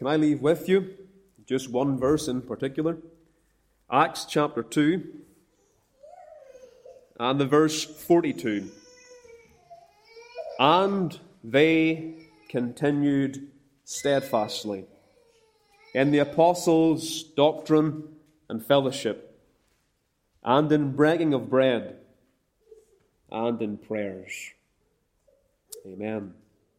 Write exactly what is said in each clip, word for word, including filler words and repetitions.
can I leave with you just one verse in particular? Acts chapter two and the verse forty-two. And they continued steadfastly in the apostles' doctrine and fellowship, and in breaking of bread, and in prayers. Amen.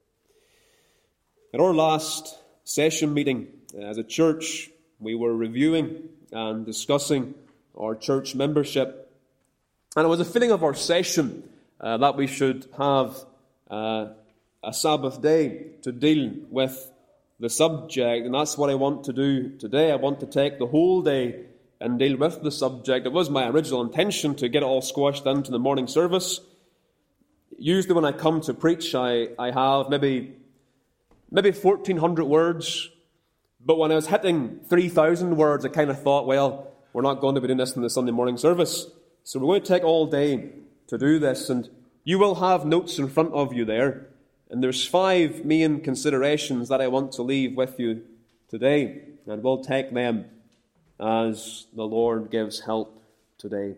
At our last session meeting as a church, we were reviewing and discussing our church membership. And it was a feeling of our session uh, that we should have uh, a Sabbath day to deal with the subject. And that's what I want to do today. I want to take the whole day and deal with the subject. It was my original intention to get it all squashed into the morning service. Usually when I come to preach, I, I have maybe, maybe fourteen hundred words. But when I was hitting three thousand words, I kind of thought, well, we're not going to be doing this in the Sunday morning service. So we're going to take all day to do this. And you will have notes in front of you there. And there's five main considerations that I want to leave with you today. And we'll take them as the Lord gives help today.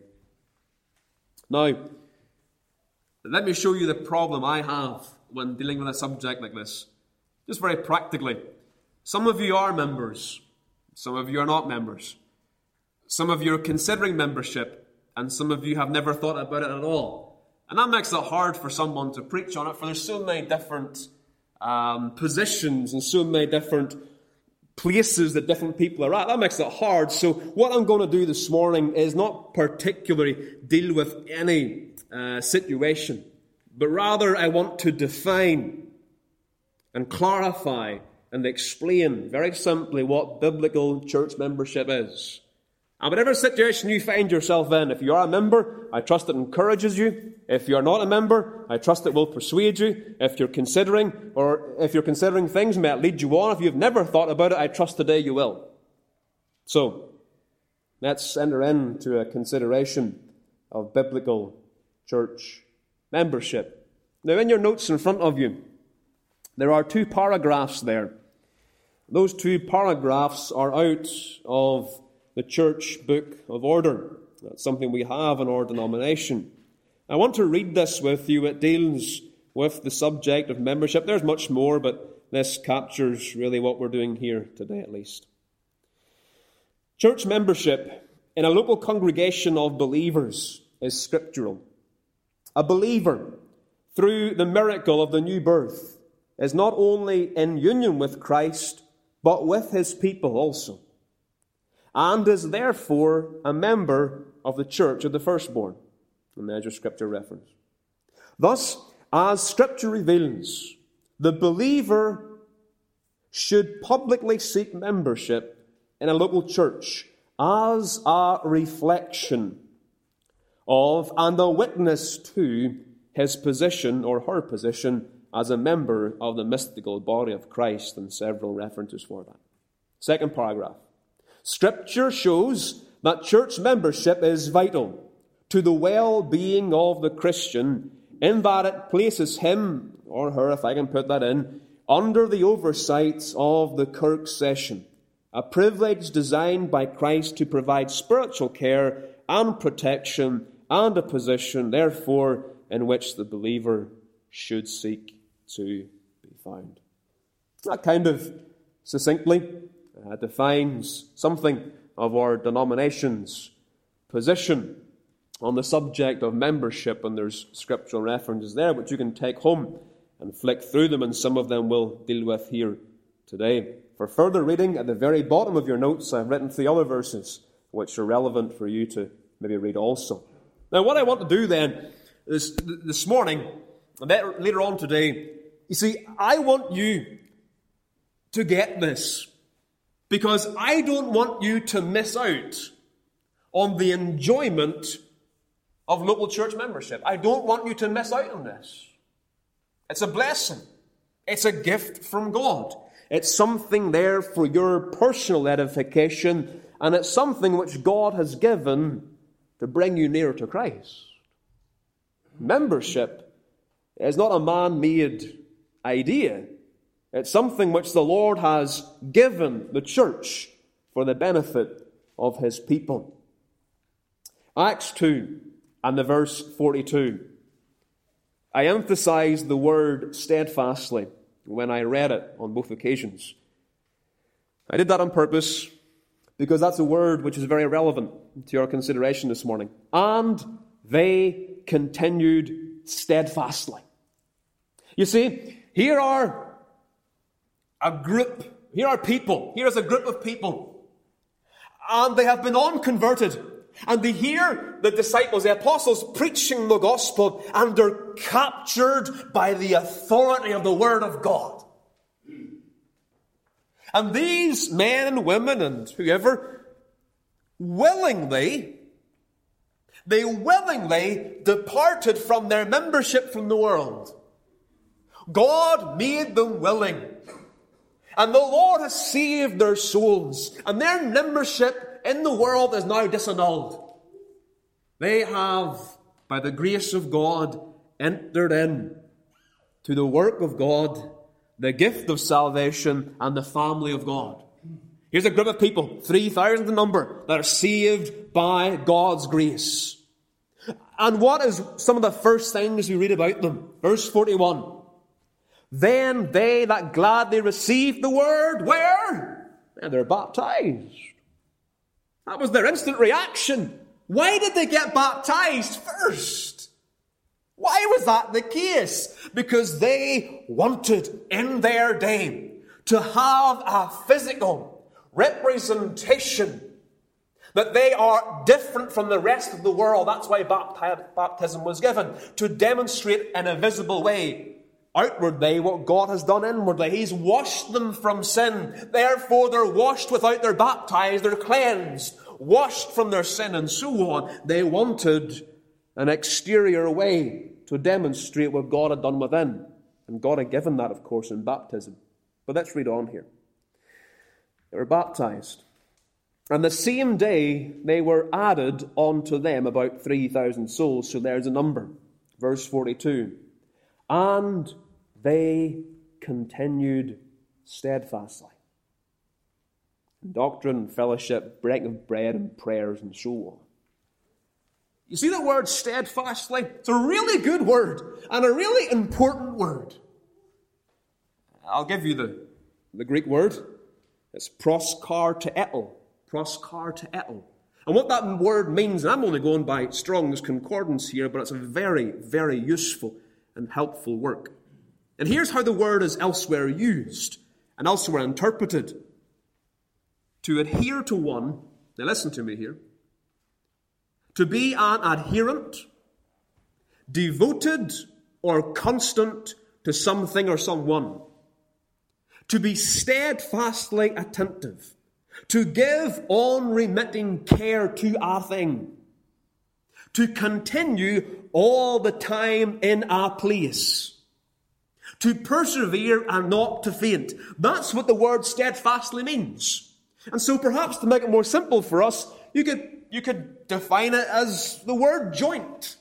Now, let me show you the problem I have when dealing with a subject like this. Just very practically. Some of you are members. Some of you are not members. Some of you are considering membership, and some of you have never thought about it at all. And that makes it hard for someone to preach on it, for there's so many different um, positions and so many different places that different people are at. That makes it hard. So what I'm going to do this morning is not particularly deal with any uh, situation, but rather I want to define and clarify and explain very simply what biblical church membership is. And whatever situation you find yourself in, if you are a member, I trust it encourages you. If you're not a member, I trust it will persuade you. If you're considering, or if you're considering things, may it lead you on. If you've never thought about it, I trust today you will. So, let's enter into a consideration of biblical church membership. Now, in your notes in front of you, there are two paragraphs there. Those two paragraphs are out of the Church Book of Order. That's something we have in our denomination. I want to read this with you. It deals with the subject of membership. There's much more, but this captures really what we're doing here today at least. Church membership in a local congregation of believers is scriptural. A believer, through the miracle of the new birth, is not only in union with Christ, but with his people also, and is therefore a member of the church of the firstborn. And there's your scripture reference. Thus, as Scripture reveals, the believer should publicly seek membership in a local church as a reflection of and a witness to his position or her position as a member of the mystical body of Christ, and several references for that. Second paragraph. Scripture shows that church membership is vital to the well-being of the Christian, in that it places him, or her, if I can put that in, under the oversight of the Kirk session, a privilege designed by Christ to provide spiritual care and protection, and a position, therefore, in which the believer should seek to be found. That kind of succinctly uh, defines something of our denomination's position on the subject of membership, and there's scriptural references there which you can take home and flick through them, and some of them we'll deal with here today. For further reading, at the very bottom of your notes, I've written three other verses which are relevant for you to maybe read also. Now, what I want to do then is this morning, and later on today, you see, I want you to get this, because I don't want you to miss out on the enjoyment of local church membership. I don't want you to miss out on this. It's a blessing. It's a gift from God. It's something there for your personal edification, and it's something which God has given to bring you nearer to Christ. Membership is not a man-made idea. It's something which the Lord has given the church for the benefit of his people. Acts two and the verse forty-two. I emphasized the word steadfastly when I read it on both occasions. I did that on purpose because that's a word which is very relevant to your consideration this morning. And they continued steadfastly. You see, here are a group, here are people, here is a group of people, and they have been unconverted, and they hear the disciples, the apostles, preaching the gospel, and they're captured by the authority of the Word of God. And these men and women and whoever willingly, they willingly departed from their membership from the world. God made them willing. And the Lord has saved their souls. And their membership in the world is now disannulled. They have, by the grace of God, entered in to the work of God, the gift of salvation, and the family of God. Here's a group of people, three thousand in number, that are saved by God's grace. And what is some of the first things we read about them? Verse forty-one. Then they that gladly received the word, where? And they're baptized. That was their instant reaction. Why did they get baptized first? Why was that the case? Because they wanted in their day to have a physical representation that they are different from the rest of the world. That's why baptism was given, to demonstrate in a visible way outwardly what God has done inwardly. He's washed them from sin. Therefore, they're washed without they're baptized. They're cleansed, washed from their sin, and so on. They wanted an exterior way to demonstrate what God had done within. And God had given that, of course, in baptism. But let's read on here. They were baptized. And the same day they were added unto them about three thousand souls. So there's a number. Verse forty-two. And they continued steadfastly in doctrine, fellowship, breaking of bread, and prayers, and so on. You see the word steadfastly? It's a really good word and a really important word. I'll give you the, the Greek word. It's proskarteetel. Proskarteetel. And what that word means, and I'm only going by Strong's Concordance here, but it's a very, very useful and helpful work. And here's how the word is elsewhere used and elsewhere interpreted. To adhere to one, now listen to me here, to be an adherent, devoted or constant to something or someone. To be steadfastly attentive. To give unremitting care to a thing. To continue all the time in a place. To persevere and not to faint. That's what the word steadfastly means. And so perhaps to make it more simple for us, you could, you could define it as the word joint.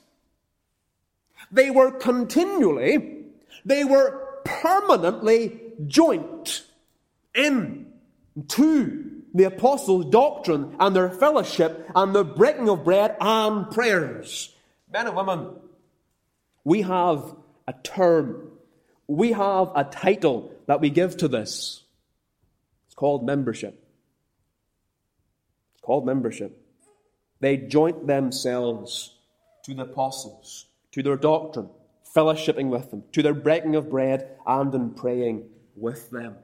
They were continually, they were permanently joint in to the apostles' doctrine and their fellowship and the breaking of bread and prayers. Men and women, we have a term, we have a title that we give to this. It's called membership. It's called membership. They joint themselves to the apostles, to their doctrine, fellowshipping with them, to their breaking of bread and in praying with them.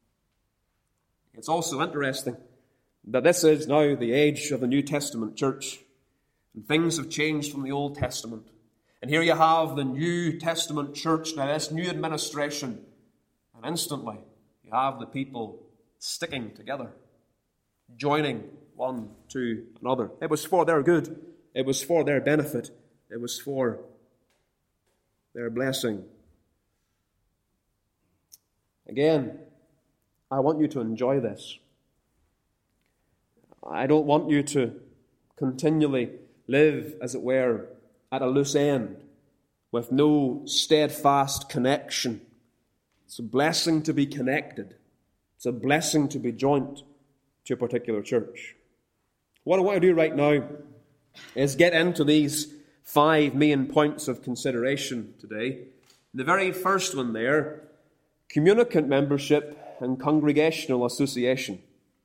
It's also interesting that this is now the age of the New Testament church, and things have changed from the Old Testament. And here you have the New Testament church, now this new administration, and instantly you have the people sticking together, joining one to another. It was for their good. It was for their benefit. It was for their blessing. Again, I want you to enjoy this. I don't want you to continually live, as it were, at a loose end with no steadfast connection It's a blessing to be connected. It's a blessing to be joined to a particular church. What I want to do right now is get into these five main points of consideration today. The very first one there, communicant membership and congregational association.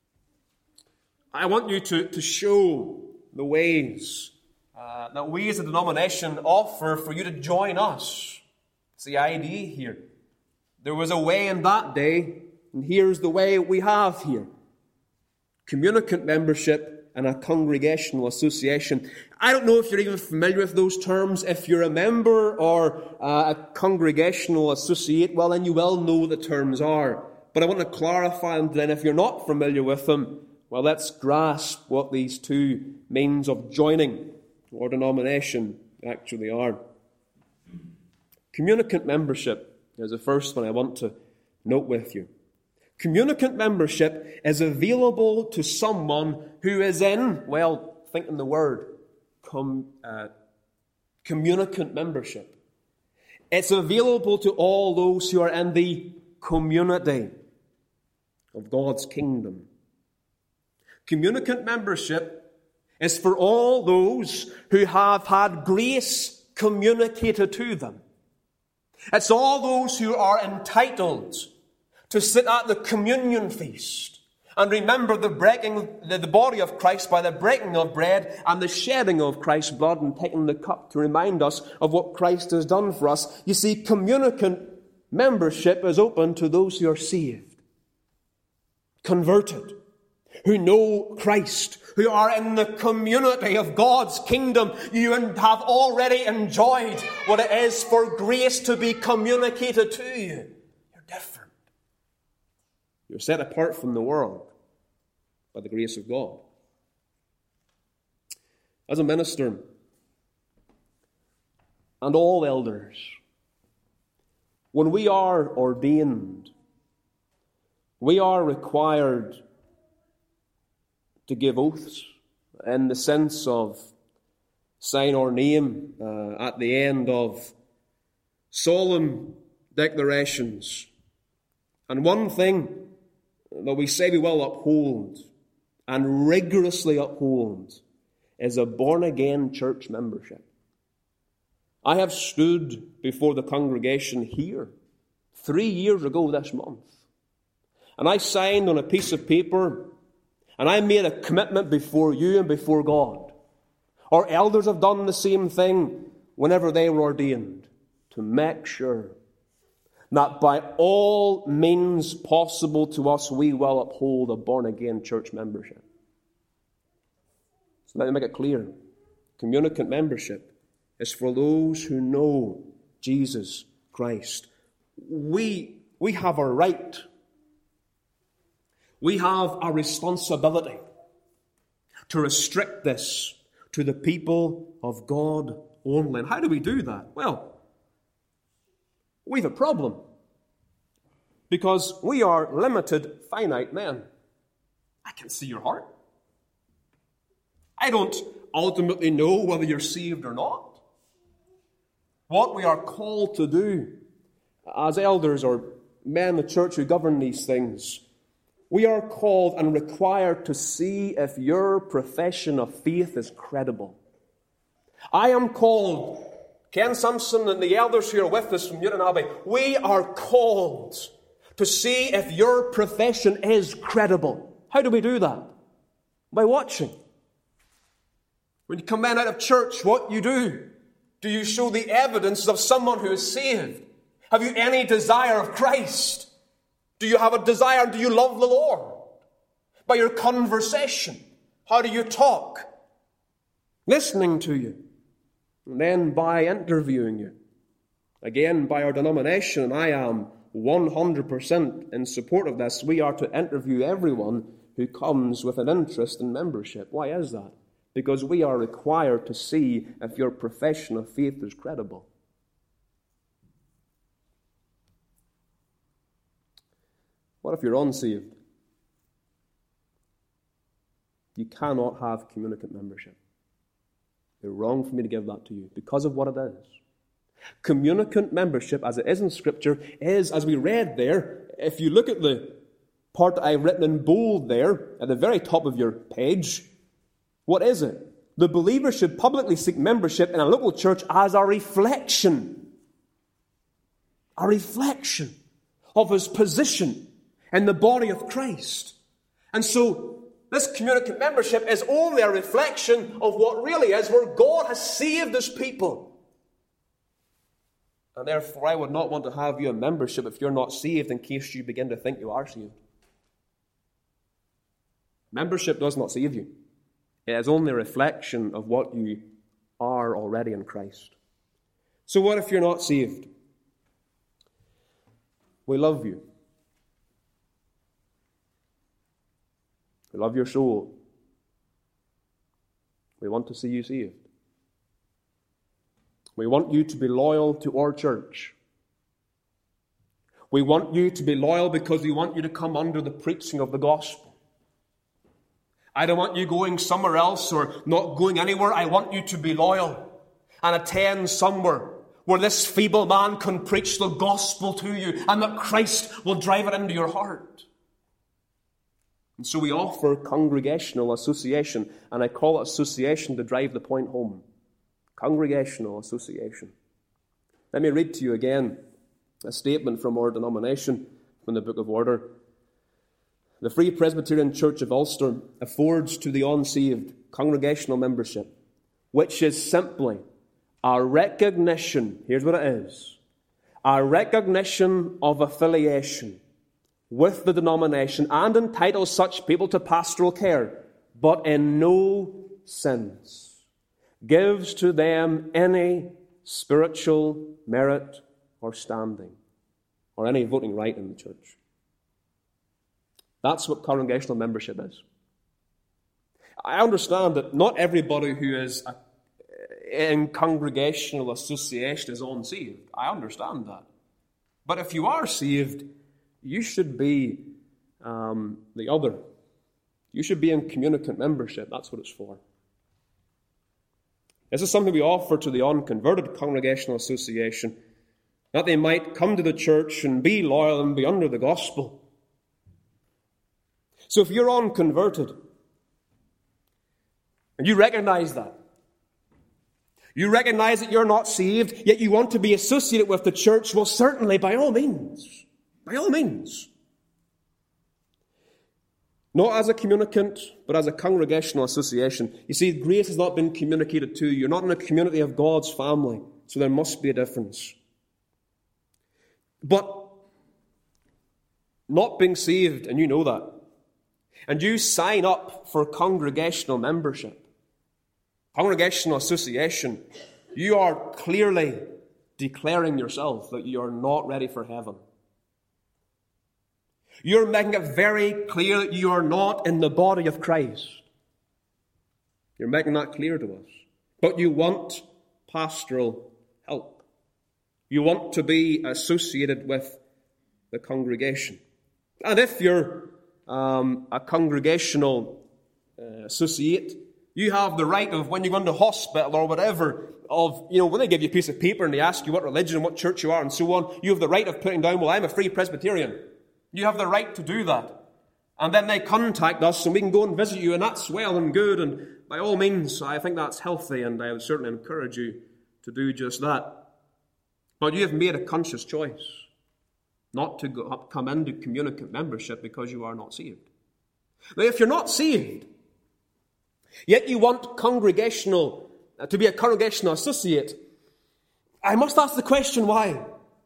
I want you to, to show the ways uh, that we as a denomination offer for you to join us. It's the idea here. There was a way in that day, and here's the way we have here. Communicant membership and a congregational association. I don't know if you're even familiar with those terms. If you're a member or uh, a congregational associate, well, then you well know what the terms are. But I want to clarify them then. If you're not familiar with them, well, let's grasp what these two means of joining or denomination actually are. Communicant membership is the first one I want to note with you. Communicant membership is available to someone who is in, well, think in the word, com, uh, communicant membership. It's available to all those who are in the community of God's kingdom. Communicant membership is for all those who have had grace communicated to them. It's all those who are entitled to sit at the communion feast and remember the breaking, the, the body of Christ by the breaking of bread and the shedding of Christ's blood and taking the cup to remind us of what Christ has done for us. You see, communicant membership is open to those who are saved, converted, who know Christ, who are in the community of God's kingdom. You have already enjoyed what it is for grace to be communicated to you. You're different. You're set apart from the world by the grace of God. As a minister, and all elders, when we are ordained, we are required to give oaths in the sense of sign our name uh, at the end of solemn declarations. And one thing that we say we will uphold and rigorously uphold is a born-again church membership. I have stood before the congregation here three years ago this month, and I signed on a piece of paper, and I made a commitment before you and before God. Our elders have done the same thing whenever they were ordained, to make sure that by all means possible to us, we will uphold a born-again church membership. So let me make it clear. Communicant membership is for those who know Jesus Christ. We, we have a right. We have a responsibility to restrict this to the people of God only. And how do we do that? Well, we have a problem, because we are limited, finite men. I can see your heart. I don't ultimately know whether you're saved or not. What we are called to do as elders or men in the church who govern these things, we are called and required to see if your profession of faith is credible. I am called, Ken Simpson and the elders who are with us from Newton Abbey, we are called to see if your profession is credible. How do we do that? By watching. When you come in out of church, what you do? Do you show the evidence of someone who is saved? Have you any desire of Christ? Do you have a desire? Do you love the Lord? By your conversation. How do you talk? Listening to you. And then by interviewing you. Again, by our denomination, and I am one hundred percent in support of this, we are to interview everyone who comes with an interest in membership. Why is that? Because we are required to see if your profession of faith is credible. What if you're unsaved? You cannot have communicant membership. It's wrong for me to give that to you because of what it is. Communicant membership, as it is in Scripture, is, as we read there, if you look at the part that I've written in bold there, at the very top of your page, what is it? The believer should publicly seek membership in a local church as a reflection, a reflection of his position in the body of Christ. And so, this communicant membership is only a reflection of what really is, where God has saved his people. And therefore, I would not want to have you in membership if you're not saved, in case you begin to think you are saved. Membership does not save you. It is only a reflection of what you are already in Christ. So what if you're not saved? We love you. We love your soul. We want to see you saved. We want you to be loyal to our church. We want you to be loyal because we want you to come under the preaching of the gospel. I don't want you going somewhere else or not going anywhere. I want you to be loyal and attend somewhere where this feeble man can preach the gospel to you and that Christ will drive it into your heart. And so we offer congregational association, and I call it association to drive the point home. Congregational association. Let me read to you again a statement from our denomination from the Book of Order. The Free Presbyterian Church of Ulster affords to the unsaved congregational membership, which is simply a recognition, here's what it is, a recognition of affiliation with the denomination and entitles such people to pastoral care, but in no sense gives to them any spiritual merit or standing or any voting right in the church. That's what congregational membership is. I understand that not everybody who is a, in congregational association is unsaved. I understand that. But if you are saved, you should be um, the other. You should be in communicant membership. That's what it's for. This is something we offer to the unconverted congregational association, that they might come to the church and be loyal and be under the gospel. So if you're unconverted, and you recognize that, you recognize that you're not saved, yet you want to be associated with the church, well, certainly, by all means, by all means. Not as a communicant, but as a congregational association. You see, grace has not been communicated to you. You're not in a community of God's family, so there must be a difference. But not being saved, and you know that, and you sign up for congregational membership, congregational association, you are clearly declaring yourself that you are not ready for heaven. You're making it very clear that you are not in the body of Christ. You're making that clear to us. But you want pastoral help. You want to be associated with the congregation. And if you're um, a congregational uh, associate, you have the right of, when you go into hospital or whatever, of, you know, when they give you a piece of paper and they ask you what religion and what church you are and so on, you have the right of putting down, well, I'm a Free Presbyterian. You have the right to do that. And then they contact us and we can go and visit you, and that's well and good, and by all means, I think that's healthy, and I would certainly encourage you to do just that. But you have made a conscious choice not to go up, come into communicant membership because you are not saved. Now, if you're not saved, yet you want congregational, uh, to be a congregational associate, I must ask the question, why?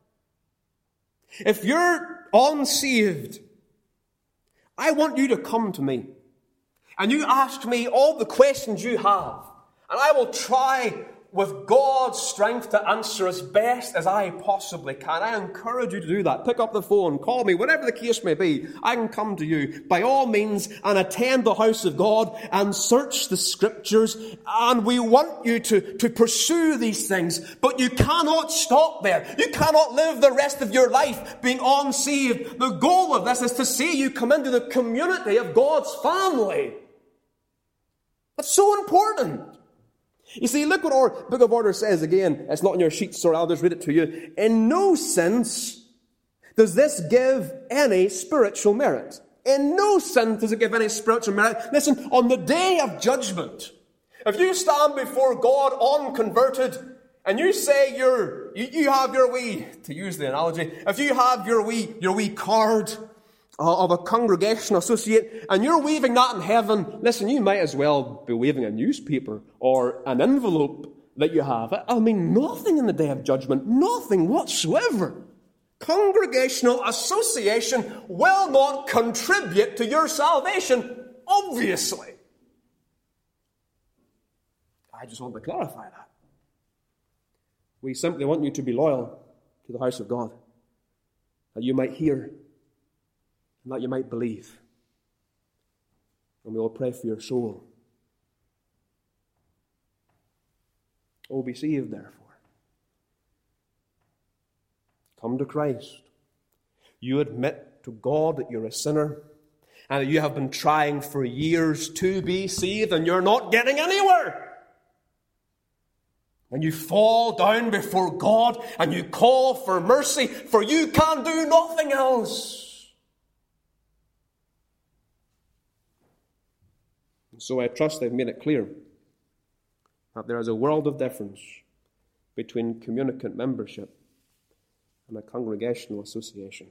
If you're unsaved, I want you to come to me and you ask me all the questions you have, and I will try with God's strength to answer as best as I possibly can. I encourage you to do that. Pick up the phone, call me, whatever the case may be. I can come to you by all means and attend the house of God and search the Scriptures, and we want you to, to pursue these things. But you cannot stop there. You cannot live the rest of your life being unsaved. The goal of this is to see you come into the community of God's family. That's so important. You see, look what our Book of Order says again. It's not in your sheets, so I'll just read it to you. In no sense does this give any spiritual merit. In no sense does it give any spiritual merit. Listen, on the day of judgment, if you stand before God unconverted, and you say you're, you, you have your wee, to use the analogy, if you have your wee, your wee card of a congregation associate, and you're waving that in heaven, listen, you might as well be waving a newspaper or an envelope that you have. I mean, nothing in the day of judgment, nothing whatsoever. Congregational association will not contribute to your salvation, obviously. I just want to clarify that. We simply want you to be loyal to the house of God, that you might hear and that you might believe. And we will pray for your soul. Oh, be saved, therefore. Come to Christ. You admit to God that you're a sinner and that you have been trying for years to be saved and you're not getting anywhere. And you fall down before God and you call for mercy, for you can do nothing else. And so I trust I've made it clear that there is a world of difference between communicant membership and a congregational association.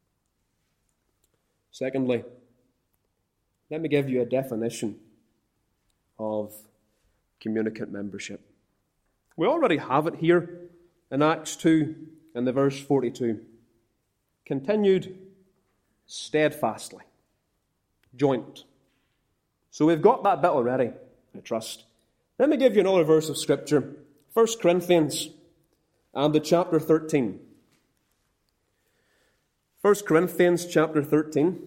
Secondly, let me give you a definition of communicant membership. We already have it here in Acts two, in the verse forty-two. Continued steadfastly. Joint. So we've got that bit already, I trust. Let me give you another verse of Scripture. First Corinthians and the chapter thirteen. First Corinthians chapter thirteen.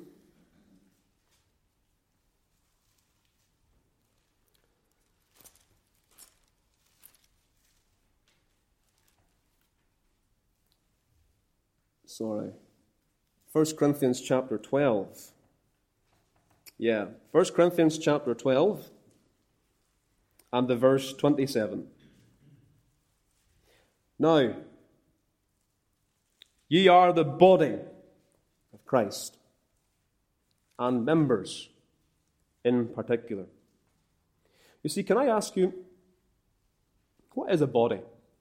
Sorry. First Corinthians chapter twelve. Yeah, First Corinthians chapter twelve and the verse twenty-seven. Now, ye are the body of Christ, and members in particular. You see, can I ask you, what is a body?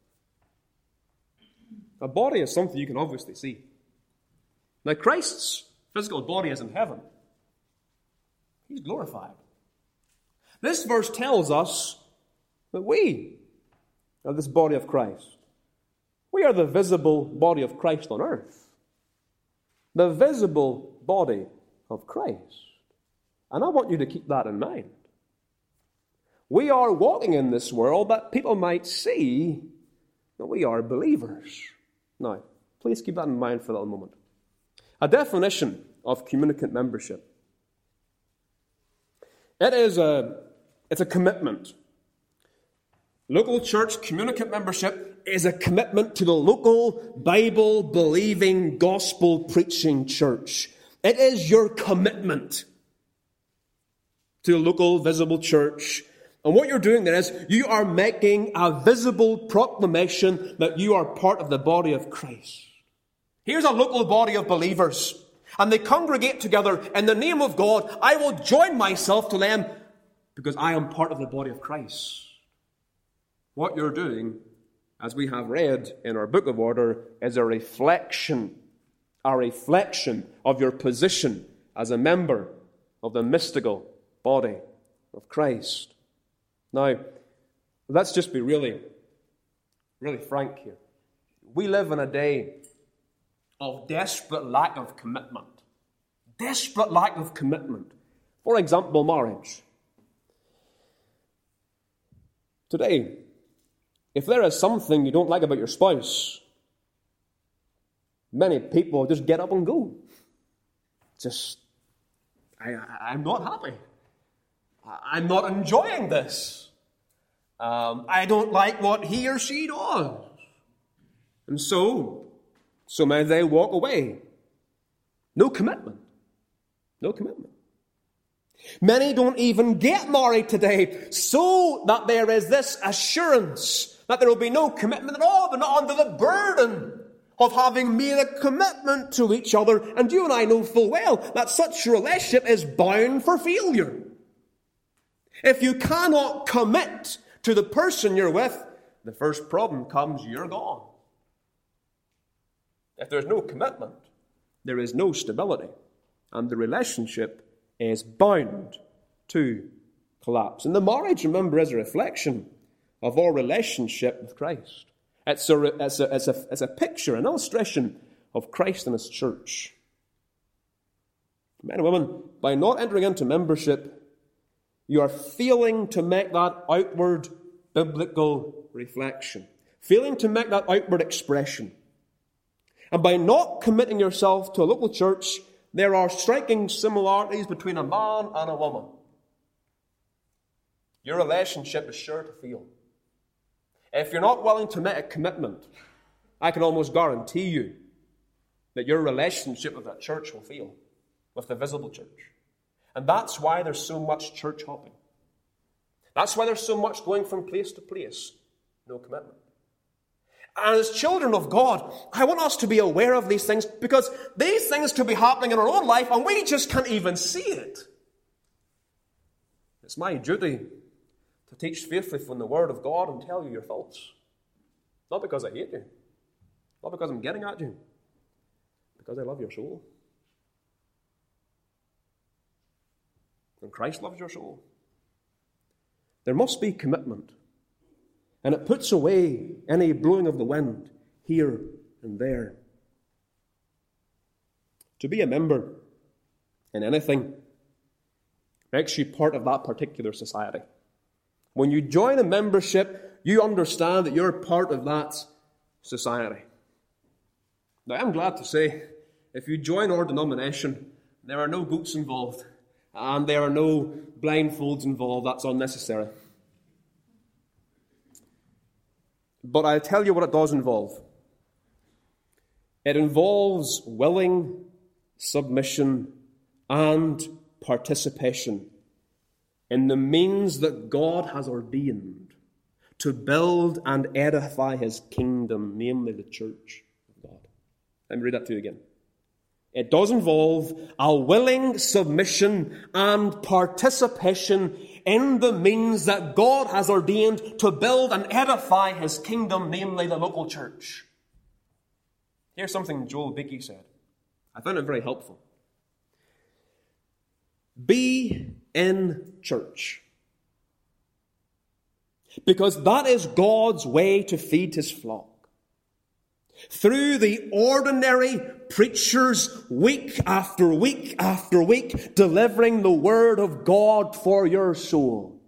A body is something you can obviously see. Now, Christ's physical body is in heaven. He's glorified. This verse tells us that we are this body of Christ. We are the visible body of Christ on earth. The visible body of Christ. And I want you to keep that in mind. We are walking in this world that people might see that we are believers. Now, please keep that in mind for a little moment. A definition of communicant membership. It is a, it's a commitment. Local church communicant membership is a commitment to the local Bible-believing, gospel-preaching church. It is your commitment to a local visible church. And what you're doing there is you are making a visible proclamation that you are part of the body of Christ. Here's a local body of believers, and they congregate together in the name of God. I will join myself to them because I am part of the body of Christ. What you're doing, as we have read in our Book of Order, is a reflection, a reflection of your position as a member of the mystical body of Christ. Now, let's just be really, really frank here. We live in a day of desperate lack of commitment. Desperate lack of commitment. For example, marriage. Today, if there is something you don't like about your spouse, many people just get up and go. Just, I, I'm not happy. I'm not enjoying this. Um, I don't like what he or she does. And so, so may they walk away. No commitment. No commitment. Many don't even get married today so that there is this assurance that there will be no commitment at all. They're not under the burden of having made a commitment to each other. And you and I know full well that such a relationship is bound for failure. If you cannot commit to the person you're with, the first problem comes, you're gone. If there's no commitment, there is no stability. And the relationship is bound to collapse. And the marriage, remember, is a reflection of our relationship with Christ. It's a, it's a, it's a, it's a picture, an illustration of Christ and His church. Men and women, by not entering into membership, you are failing to make that outward biblical reflection, failing to make that outward expression. And by not committing yourself to a local church, there are striking similarities between a man and a woman. Your relationship is sure to fail. If you're not willing to make a commitment, I can almost guarantee you that your relationship with that church will fail, with the visible church. And that's why there's so much church hopping. That's why there's so much going from place to place. No commitment. And as children of God, I want us to be aware of these things, because these things could be happening in our own life and we just can't even see it. It's my duty to teach faithfully from the Word of God and tell you your faults. Not because I hate you. Not because I'm getting at you. Because I love your soul. And Christ loves your soul. There must be commitment. And it puts away any blowing of the wind here and there. To be a member in anything makes you part of that particular society. When you join a membership, you understand that you're part of that society. Now, I'm glad to say, if you join our denomination, there are no goats involved, and there are no blindfolds involved. That's unnecessary. But I'll tell you what it does involve. It involves willing submission and participation in the means that God has ordained to build and edify His kingdom, namely the church of God. Let me read that to you again. It does involve a willing submission and participation in the means that God has ordained to build and edify His kingdom, namely the local church. Here's something Joel Beakey said. I found it very helpful. Be in church, because that is God's way to feed His flock. Through the ordinary preachers, week after week after week, delivering the Word of God for your soul.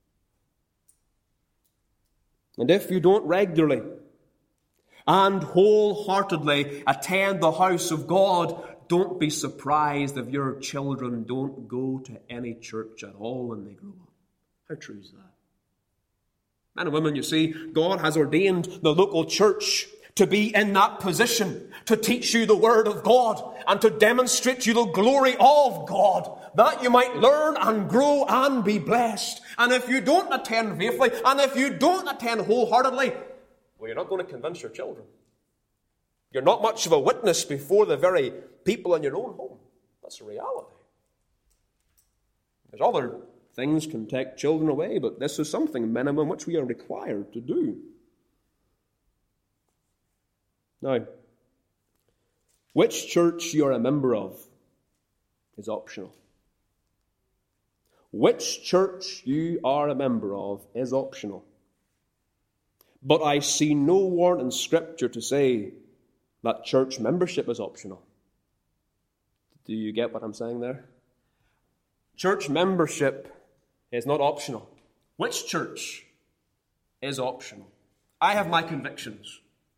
And if you don't regularly and wholeheartedly attend the house of God, don't be surprised if your children don't go to any church at all when they grow up. How true is that? Men and women, you see, God has ordained the local church to be in that position, to teach you the Word of God and to demonstrate you the glory of God, that you might learn and grow and be blessed. And if you don't attend faithfully, and if you don't attend wholeheartedly, well, you're not going to convince your children. You're not much of a witness before the very people in your own home. That's a reality. There's other things can take children away, but this is something minimum which we are required to do. Now, which church you are a member of is optional. Which church you are a member of is optional. But I see no warrant in Scripture to say that church membership is optional. Do you get what I'm saying there? Church membership is not optional. Which church is optional? I have my convictions.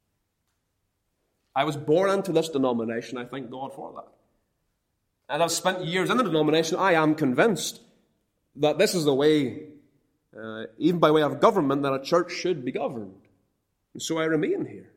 I was born into this denomination. I thank God for that. And I've spent years in the denomination. I am convinced that this is the way, uh, even by way of government, that a church should be governed. And so I remain here.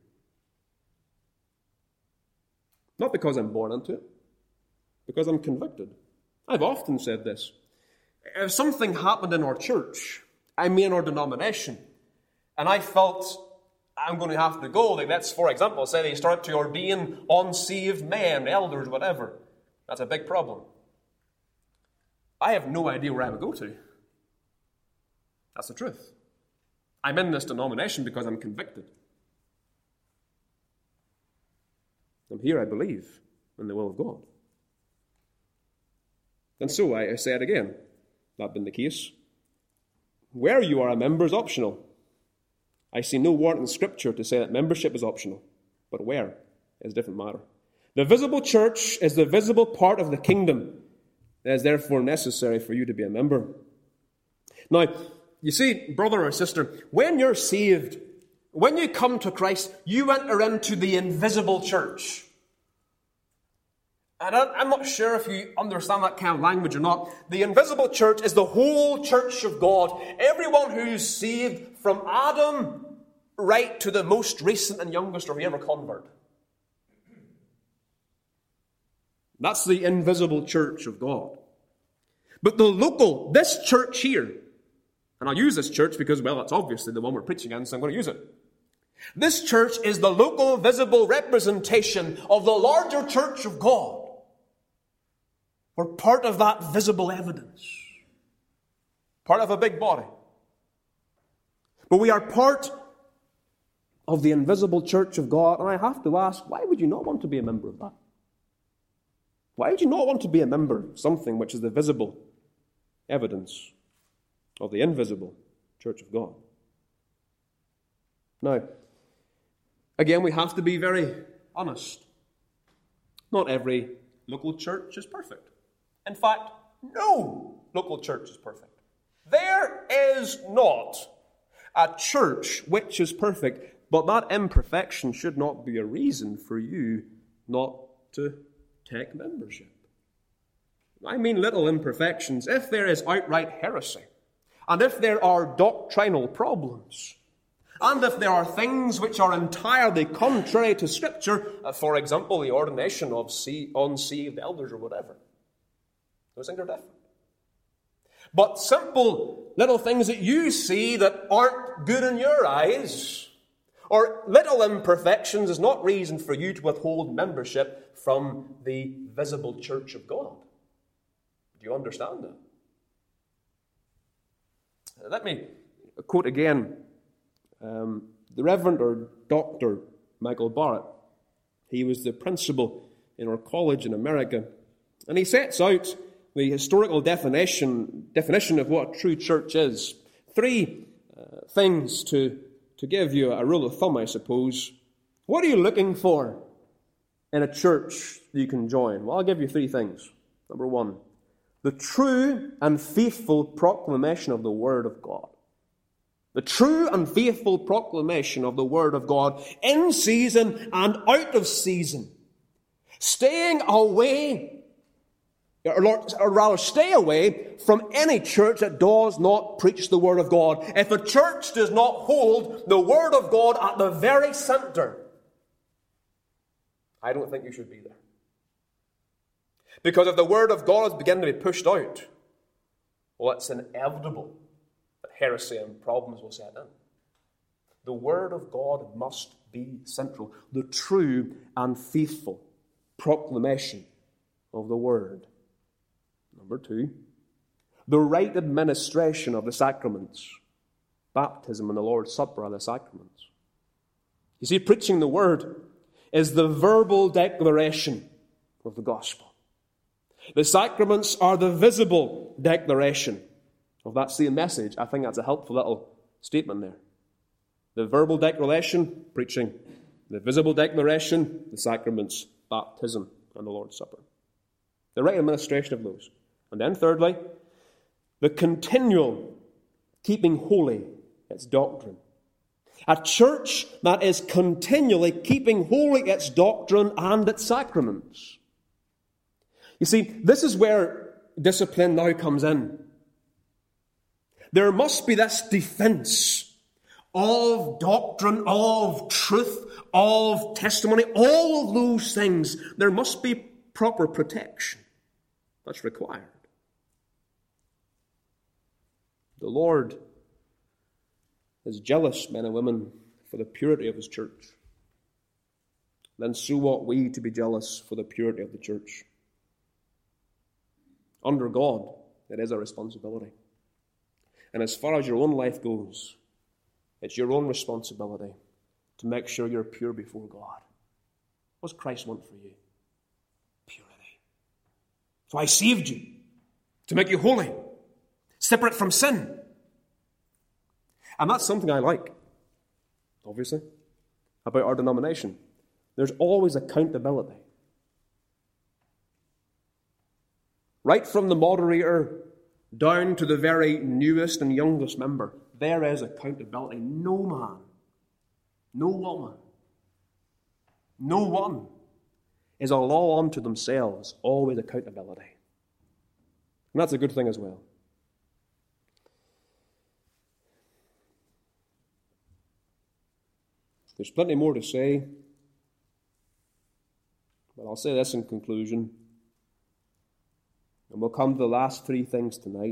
Not because I'm born into it, because I'm convicted. I've often said this. if something happened in our church, I mean our denomination, and I felt I'm going to have to go, like let's, for example, say they start to ordain unsaved men, elders, whatever, that's a big problem. I have no idea where I would go to. That's the truth. I'm in this denomination because I'm convicted. I'm here, I believe, in the will of God. And so I say it again, that being the case, where you are a member is optional. I see no warrant in Scripture to say that membership is optional, but where is a different matter. The visible church is the visible part of the kingdom. It is therefore necessary for you to be a member. Now, you see, brother or sister, when you're saved, when you come to Christ, you enter into the invisible church. And I'm not sure if you understand that kind of language or not. The invisible church is the whole church of God. Everyone who's saved from Adam right to the most recent and youngest or ever convert. That's the invisible church of God. But the local, this church here, and I'll use this church because, well, it's obviously the one we're preaching in, so I'm going to use it. This church is the local, visible representation of the larger church of God. We're part of that visible evidence. Part of a big body. But we are part of the invisible church of God, and I have to ask, why would you not want to be a member of that? Why would you not want to be a member of something which is the visible evidence of the invisible church of God? Now, again, we have to be very honest. Not every local church is perfect. In fact, no local church is perfect. There is not a church which is perfect, but that imperfection should not be a reason for you not to take membership. I mean little imperfections. If there is outright heresy, and if there are doctrinal problems, and if there are things which are entirely contrary to Scripture, uh, for example, the ordination of unsaved elders or whatever, those things are different. But simple little things that you see that aren't good in your eyes, or little imperfections, is not reason for you to withhold membership from the visible church of God. Do you understand that? Let me quote again um, the Reverend or Doctor Michael Barrett. He was the principal in our college in America, and he sets out the historical definition definition of what a true church is. Three uh, things to, to give you a rule of thumb, I suppose. What are you looking for in a church that you can join? Well, I'll give you three things. Number one, the true and faithful proclamation of the Word of God. The true and faithful proclamation of the Word of God in season and out of season. Staying away, or rather stay away from any church that does not preach the Word of God. If a church does not hold the Word of God at the very center, I don't think you should be there. Because if the Word of God is beginning to be pushed out, well, it's inevitable that heresy and problems will set in. The Word of God must be central. The true and faithful proclamation of the Word. Number two, the right administration of the sacraments. Baptism and the Lord's Supper are the sacraments. You see, preaching the Word is the verbal declaration of the gospel. The sacraments are the visible declaration of that same message. I think that's a helpful little statement there. The verbal declaration, preaching. The visible declaration, the sacraments, baptism, and the Lord's Supper. The right administration of those. And then thirdly, the continual keeping holy its doctrine. A church that is continually keeping holy its doctrine and its sacraments. You see, this is where discipline now comes in. There must be this defense of doctrine, of truth, of testimony, all of those things. There must be proper protection. That's required. The Lord is jealous, men and women, for the purity of his church. Then so ought we to be jealous for the purity of the church. Under God, it is a responsibility. And as far as your own life goes, it's your own responsibility to make sure you're pure before God. What does Christ want for you? Purity. So I saved you to make you holy, separate from sin. And that's something I like, obviously, about our denomination. There's always accountability. Right from the moderator down to the very newest and youngest member, there is accountability. No man, no woman, no one is a law unto themselves, always accountability. And that's a good thing as well. There's plenty more to say, but I'll say this in conclusion. And we'll come to the last three things tonight.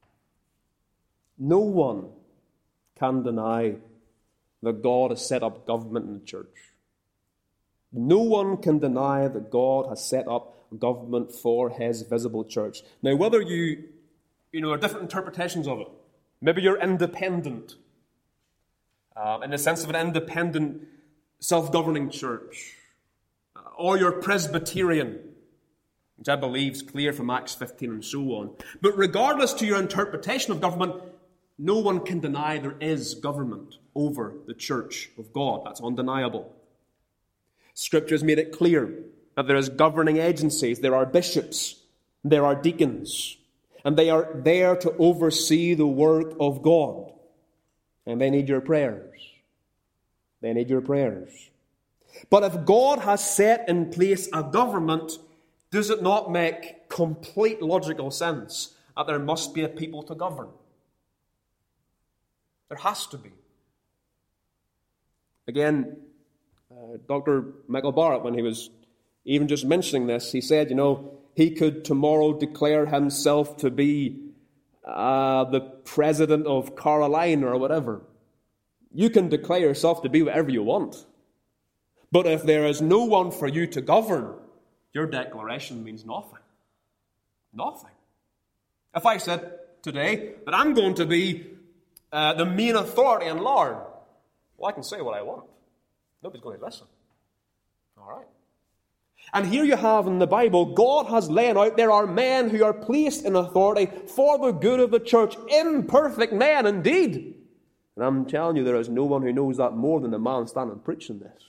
No one can deny that God has set up government in the church. No one can deny that God has set up government for his visible church. Now, whether you, you know, there are different interpretations of it. Maybe you're independent, uh, in the sense of an independent, self-governing church. Uh, or you're Presbyterian, which I believe is clear from Acts fifteen and so on. But regardless to your interpretation of government, no one can deny there is government over the church of God. That's undeniable. Scripture has made it clear that there is governing agencies, there are bishops, there are deacons, and they are there to oversee the work of God. And they need your prayers. They need your prayers. But if God has set in place a government, does it not make complete logical sense that there must be a people to govern? There has to be. Again, uh, Doctor Michael Barrett, when he was even just mentioning this, he said, you know, he could tomorrow declare himself to be uh, the president of Carolina or whatever. You can declare yourself to be whatever you want. But if there is no one for you to govern, your declaration means nothing. Nothing. If I said today that I'm going to be uh, the main authority in Larne, well, I can say what I want. Nobody's going to listen. All right. And here you have in the Bible, God has laid out there are men who are placed in authority for the good of the church. Imperfect men indeed. And I'm telling you, there is no one who knows that more than the man standing preaching this.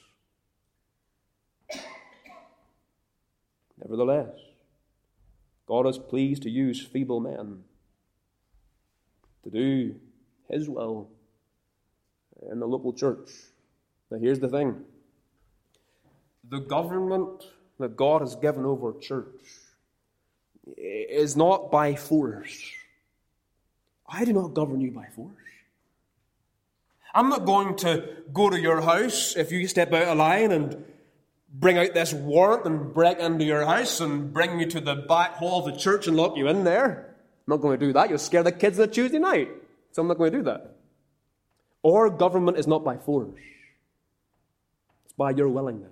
Nevertheless, God is pleased to use feeble men to do his will in the local church. Now here's the thing. The government that God has given over church is not by force. I do not govern you by force. I'm not going to go to your house if you step out of line and bring out this warrant and break into your house and bring you to the back hall of the church and lock you in there. I'm not going to do that. You'll scare the kids on a Tuesday night. So I'm not going to do that. Our government is not by force. It's by your willingness.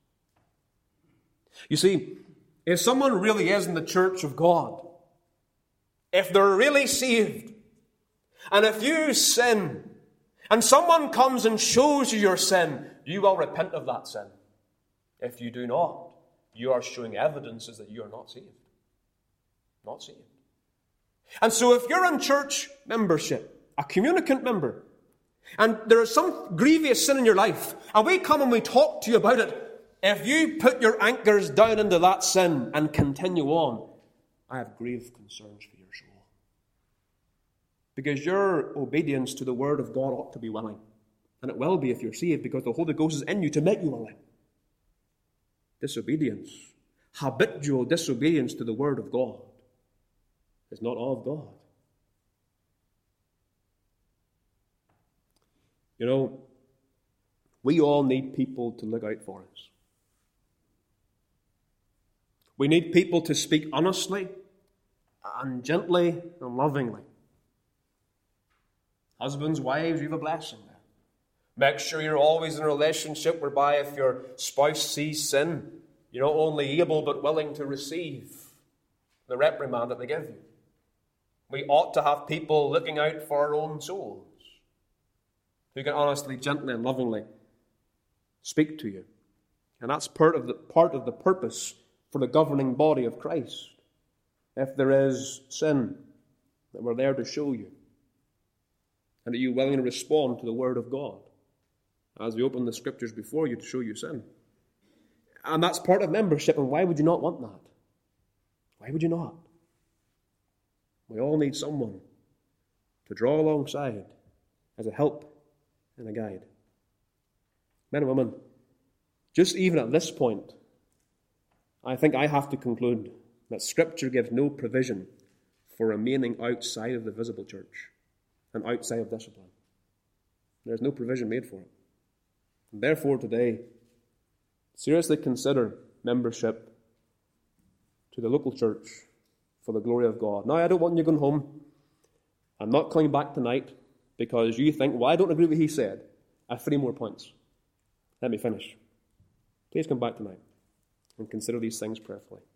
You see, if someone really is in the church of God, if they're really saved, and if you sin, and someone comes and shows you your sin, you will repent of that sin. If you do not, you are showing evidences that you are not saved. Not saved. And so if you're in church membership, a communicant member, and there is some grievous sin in your life, and we come and we talk to you about it, if you put your anchors down into that sin and continue on, I have grave concerns for your soul. Because your obedience to the word of God ought to be willing. And it will be if you're saved, because the Holy Ghost is in you to make you willing. Disobedience, habitual disobedience to the word of God, is not of God. You know, we all need people to look out for us. We need people to speak honestly and gently and lovingly. Husbands, wives, you have a blessing there. Make sure you're always in a relationship whereby if your spouse sees sin, you're not only able but willing to receive the reprimand that they give you. We ought to have people looking out for our own souls who can honestly, gently, and lovingly speak to you. And that's part of the part of the purpose for the governing body of Christ. If there is sin, that we're there to show you. And that you willingly respond to the Word of God as we open the Scriptures before you to show you sin. And that's part of membership, and why would you not want that? Why would you not? We all need someone to draw alongside as a help and a guide. Men and women, just even at this point, I think I have to conclude that Scripture gives no provision for remaining outside of the visible church and outside of discipline. There's no provision made for it. And therefore, today, seriously consider membership to the local church for the glory of God. Now, I don't want you going home. I'm not coming back tonight because you think, well, I don't agree with what he said. I have three more points. Let me finish. Please come back tonight and consider these things prayerfully.